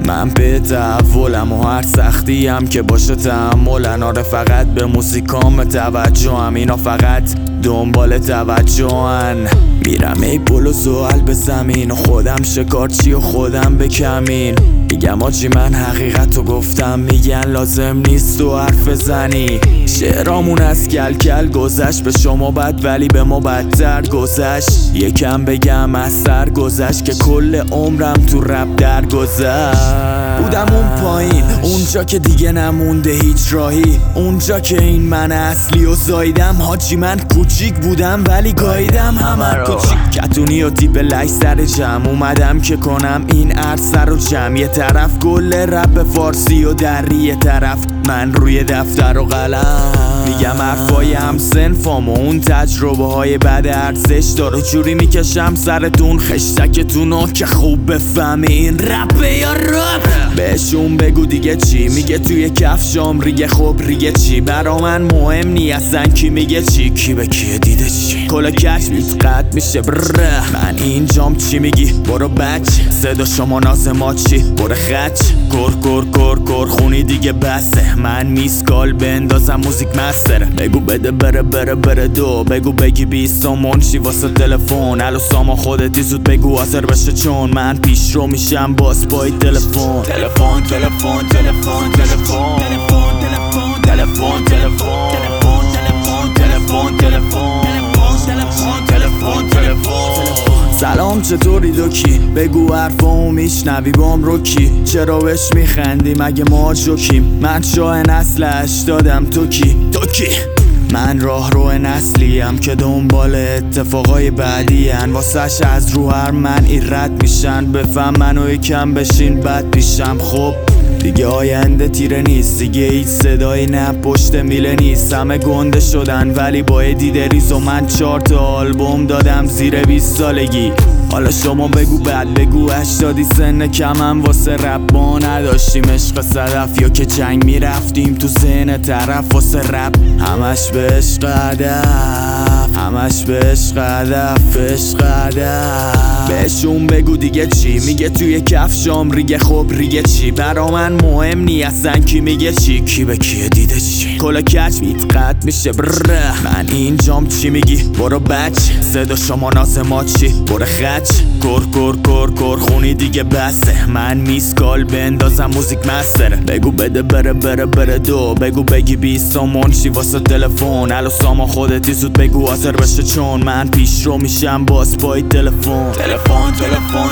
من به تحولم و هر سختی هم که باشه تحملن. آره فقط به موزیکام توجهم، اینا فقط دنبال توجهن. میرم ای پل و سوال به زمین و خودم شکارچی و خودم به کمین. میگم آجی من حقیقت رو گفتم، میگن لازم نیست تو حرف زنی. شعرامون از کل کل گذشت، به شما بد ولی به ما بدتر گذشت. یکم بگم از سر گذشت که کل عمرم تو رپ در گذشت. بودم اون پایین، اونجا که دیگه نمونده هیچ راهی، اونجا که این من اصلی و زایدم. حاجی من کوچیک بودم ولی گایدم همه رو. کتونی و تیپ لش سر جمع اومدم که کنم این عرصه رو جمع. یه طرف کل رپ فارسی و در یه طرف من روی دفتر و قلم میگم حرفای هم سنفام و اون تجربه های بد ارزش داره. جوری میکشم سرتون خشتکتونو که خوب بفهمی این رپه یا رپ. بهشون بگو دیگه چی میگه توی کفشام ریگه. خب ریگه چی برا من مهم نی اصلا کی میگه چی، کی به کی دیده چی. کلا کش بیت قد میشه بره. من اینجام چی میگی برو بچه، صدا شما ناز ما چی برو خچ. کر خونی دیگه بسه، من میسکال بندازم موزیک مستر. بگو بده بره دو، بگو بگی 20 منشی واسه تلفن. الو ساما خودتی زود بگو حاضر بشه چون من پیش رو میشم باز پای تلفن. تلفن تلفن تلفن تلفن تلفن تلفن تلفن تلفن تلفن. سلام چطوری دوکی، بگو حرفامو میشنوی بام رو کی. چرا بهش میخندی مگه ما جوکیم. من شاه نسل 80م تو کی. من راه رو نسلیم که دنبال اتفاقای بعدی هن. واسش از رو هر من رد میشن. بفهم منو یکم بشین بد پیشم. خب دیگه آینده تیره نیست، دیگه هیچ صدایی نه پشت میله نیست. همه گنده شدن ولی با دیده ریز و من 4 تا آلبوم دادم زیر 20 سالگی. حالا شما بگو بعد بگو 80 سن کمم واسه رپ ما نداشتیم عشق صدف یا که جنگ میرفتیم تو ذهن طرف واسه رپ. همش به عشق هدف، همش به عشق هدف، عشق هدف. بهشون بگو دیگه چی میگه توی کفشام ریگه. خب ریگه چی برا من مهم نی اصلا کی میگه چی، کی به کی دیده چی. کلا کچ بیت قد میشه بره. من اینجام چی میگی برو بچه، صدا شما ناز ما چی برو خچ. کر خونی دیگه بسه، من میسکال بندازم موزیک مستر. بگو بده بره دو، بگو بگی 20 منشی واسه تلفن. الو ساما خودتی زود بگو حاضر بشه چون من پیش رو میشم باز پای تلفن. تلفن